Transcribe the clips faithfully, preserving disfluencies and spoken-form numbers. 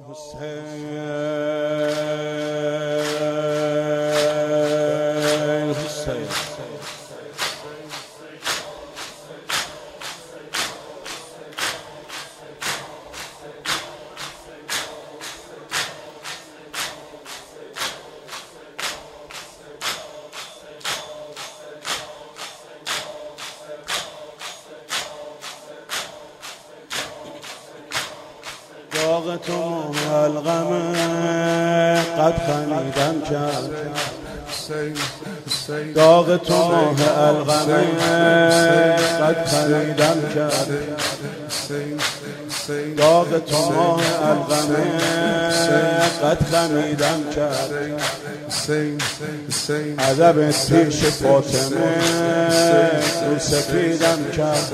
حسین حسین داغ تو الغمه قد خمیدم کرد داغ تو ماه الغمه قد خمیدم کرد داغ تو ماه الغمه قد خمیدم کرد ادب پیش فاطمه رو سفیدم کرد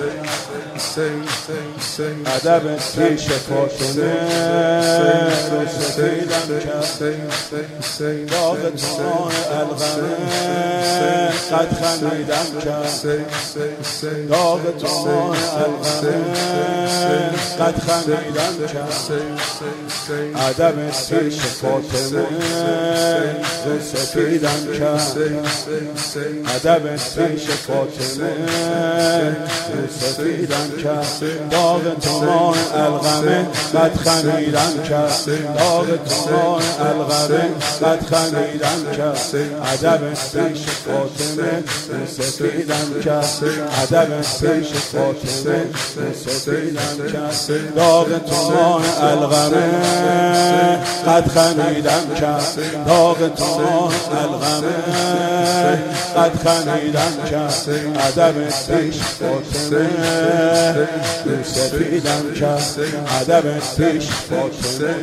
ادب پیش فاطمه رو سفیدم کرد داغ تو ماه الغمه قد خمیدم کرد داغ تو ماه الغمه قد خمیدم کرد ادب پیش فاطمه رو سفیدم کرد ادب پیش فاطمه رو سفیدم کرد داغ تو ماه الغمه قد خمیدم کرد داغ تو ماه الغمه قد خمیدم کرد ادب پیش فاطمه رو سفیدم کرد ادب پیش فاطمه رو سفیدم کرد داغ تو ماه الغمه قد خمیدم کرد داغ تو ماه الغمه قد خمیدم کرد ادب پیش فاطمه رو سفیدم کرد ادب پیش فاطمه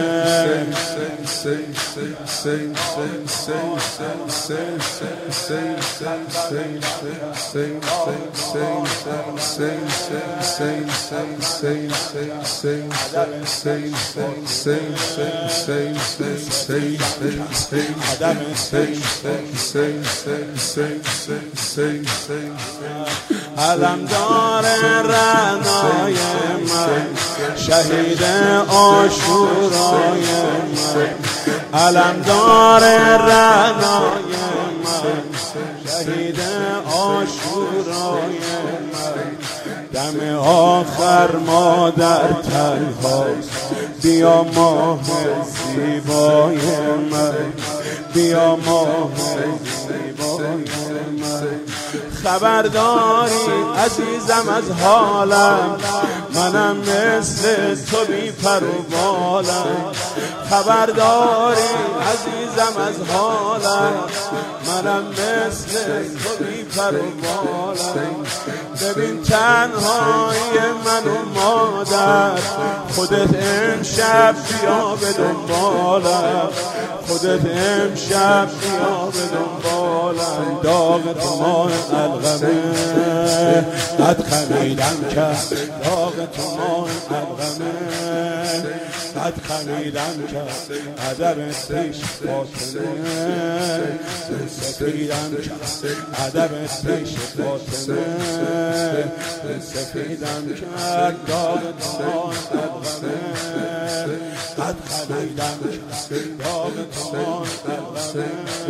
علمدار رعنای من شهید عاشورای من علمدار رعنای من شهید عاشورای من دم آخر مادر تنهاست بیا ماه زیبای من بیا ماه زیبای من خبرداری عزیزم از حالم منم مثل تو بی پر و بالم خبرداری عزیزم از حالم منم مثل تو بی پر و بالم ببین تنهایی من و مادر خودت امشب بیا به دنبالم خودت امشب بیا به دنبالم داغ تو ماه الغمه قد خمیدم کرد داغ تو ماه الغمه قد خمیدم کرد ادب پیش فاطمه رو سفیدم کرد ادب پیش فاطمه رو سفیدم کرد داغ تو ماه الغمه قد خمیدم کرد داغ تو ماه الغمه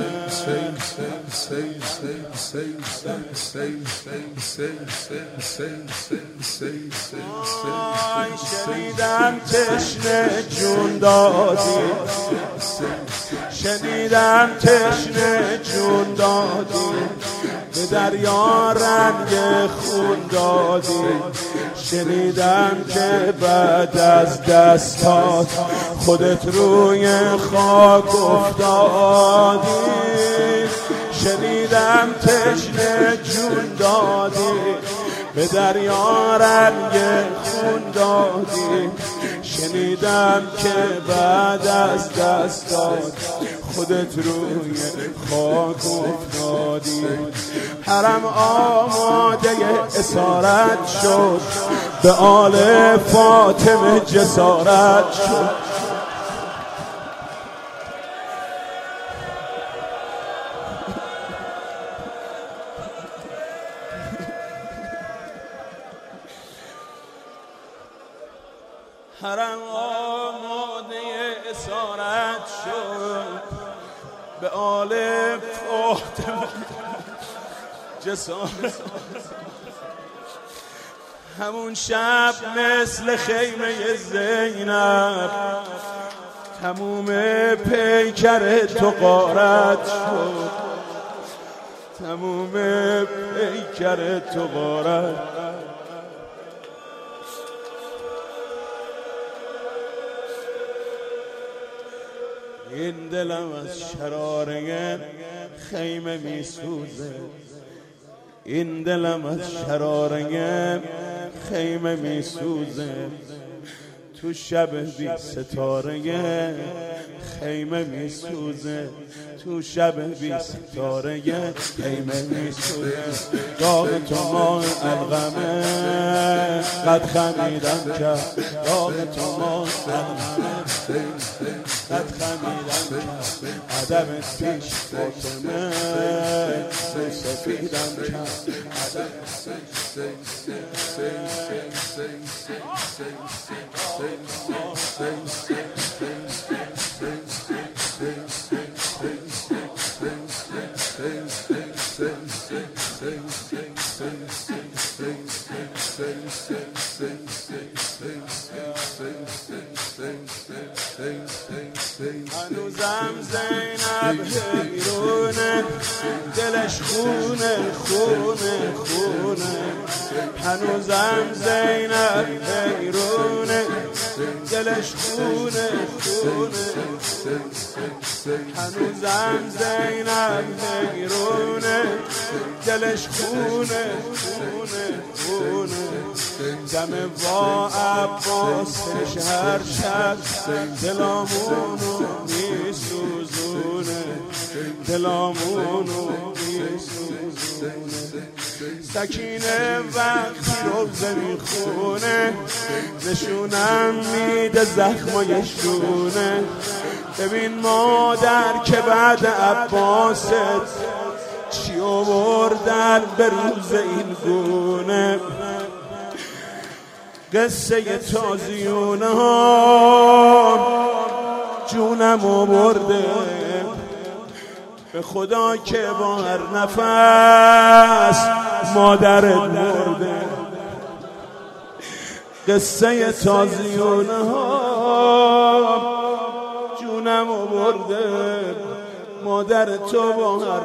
شنیدم تشنه جون دادی شنیدم تشنه جون دادی به دریا رنگ خون دادی شنیدم که بعد از دستات خودت روی خاک افتادی شنیدم تشنه جون دادی به دریا رنگ خون دادی شنیدم که بعد از دستات خودت روی خاک افتادی حرم آماده اسارت شد به آل فاطمه جسارت شد حرم آماده اسارت شد به آل فاطمه جسارت. همون شب مثل خیمه زینب تموم پیکر تو غارت شد، تموم پیکر تو غارت. این دلم از شراره خیمه می سوزه، این دلم از شراره خیمه می سوزه، تو شب بی ستاره خیمه می سوزه، تو شب بی ستاره خیمه می سوزه. داغ تو ماه الغمه قد خمیدم کرد، داغ تو ماه الغمه قد خمیدم کرد. ادبت پیش فاطمه رو سفیدم کرد. هنوزم زینب حیرونه، دلش خونه خونه خونه. هنوزم زینب حیرونه، دلش خونه خونه. هنوزم زینب حیرونه، دلش خونه خونه خونه. دم با عباسش هر شب دلامونو می سوزونه، دلامونو می سوزونه. سکینه وقتی روزه می خونه، نشونم میده زخمایشونه. ببین مادر که بعد عباست چی آوردن به روز این گونه. قصه تازیونه ها جونم آورده، به خدا که با هر نفس مادرت مرده. قصه تازیونه ها جونم آورده، مادر تو با هر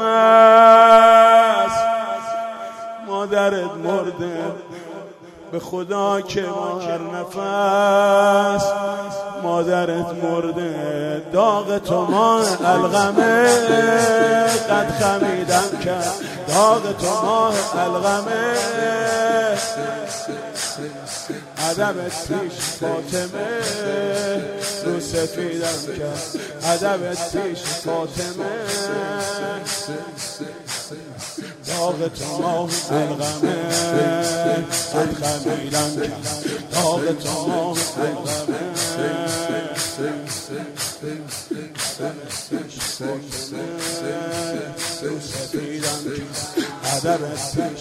نفس مادرت مرده. به خدا که با هر نفس مادرت مرده. داغ تو ماه الغمه قد خمیدم کرد، داغ تو ماه الغمه ادبت پیش فاطمه رو سفیدم کرد، ادبت پیش فاطمه داغ تو ماه الغمه قد خمیدم کرد، داغ تو ماه الغمه رو سفیدم کرد، ادبت پیش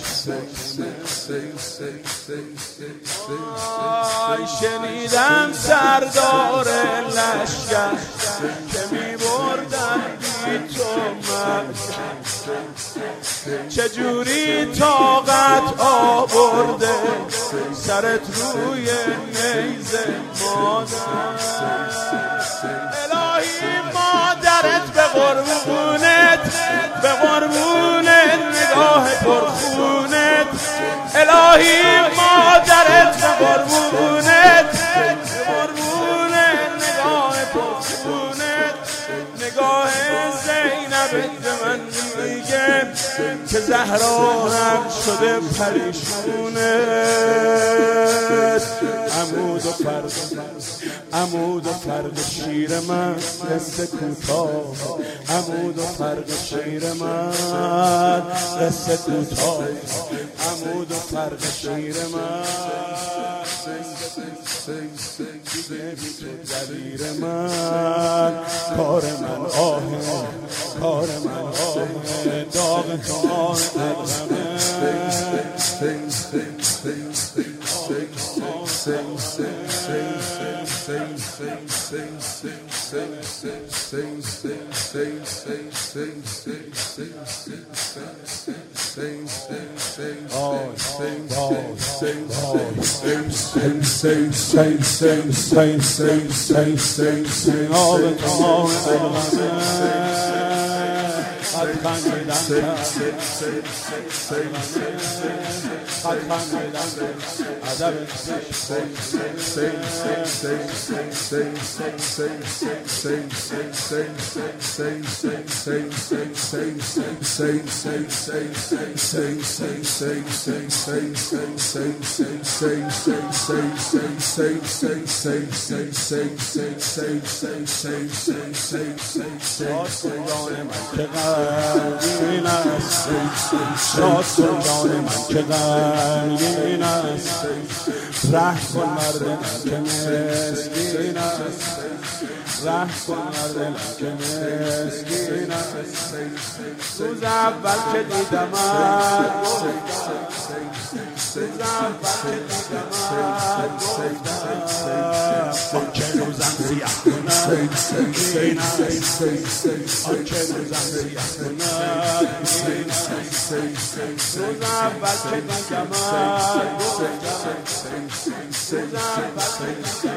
آی شنیدم سردار لشکر که می بردن بی تو من، چجوری طاقت آورده سرت روی نیزه مادر. الهی مادرت به قربونت، به قربونت نگاه پرخونت. الهی مادرت به قربونت، به قربونت نگاه پرخونت. نگاه زینب به من میگه که زهرا هم شده پریشونت. عمود و فرق عمود و فرق شیر من قصه کوتاه، عمود و فرق شیر من قصه کوتاه، عمود و فرق شیر من دلیر من. کار من آهه، کار من آهه، داغ تو آه الغمه. Sing, sing, sing, sing, sing, sing, sing, sing, sing. all the time. قد خندیدم قد خندیدم ادب غمگین است شاد کن جان من که غمگین است رحم کن مرد من که مسکین است رحم کن مرد من که مسکین است روز اول که دیدمت روز اول که دیدمت گفتم آنچه روزم سیاه کند این است آنچه روزم سیاه کند این است روز اول که دیدمت گفتم روز اول که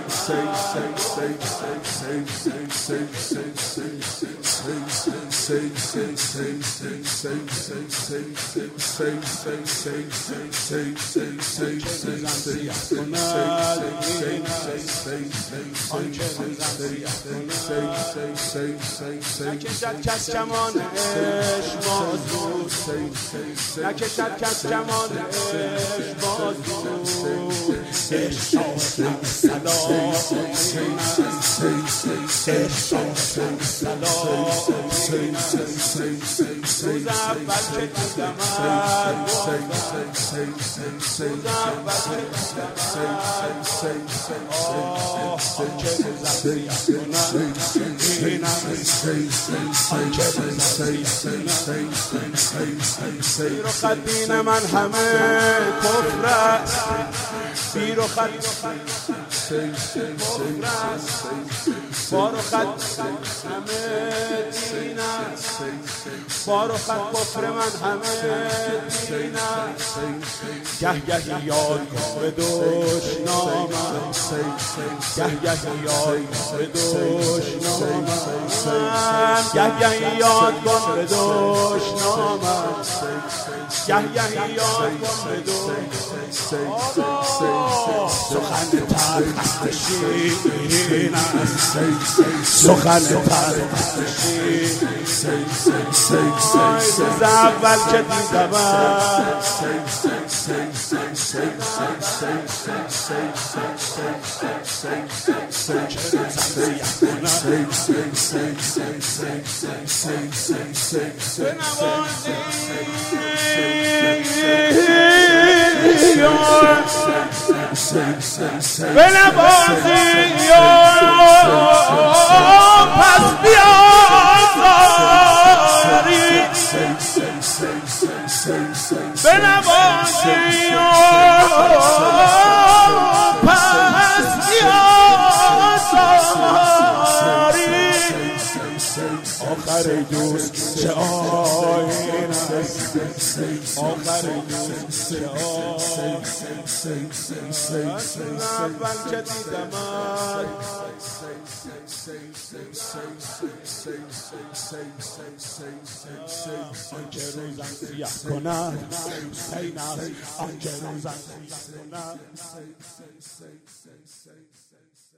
نکشد کس کمان عشق بازو نکشد کس کمان عشق بازو عشق شاهد صدا عشق شاهد صدا روز اول که دیدمت گفتم روز اول که دیدمت آنچه روزم سیاه کند این است آنچه روزم سیاه کند بی رخت دین من همه کفر است بی رخت کفر است با رخت همه دین است با رخت کفر من همه دین است گه گهی یاد کن به دشنامم گه گهی یاد کن به دشنامم گه گهی یاد کن به دشنامم گه گهی یاد کن به دشنامم سخن تلخ شیرین است سخن تلخ روز اول که دیدمت بنوازی پس بیازاری بنوازی پس بیازاری آخر دوست چه آیین است آخر دوست چه آیین است اول که دیدمت آنچه روزم سیاه کند حسین است آنچه روزم سیاه کند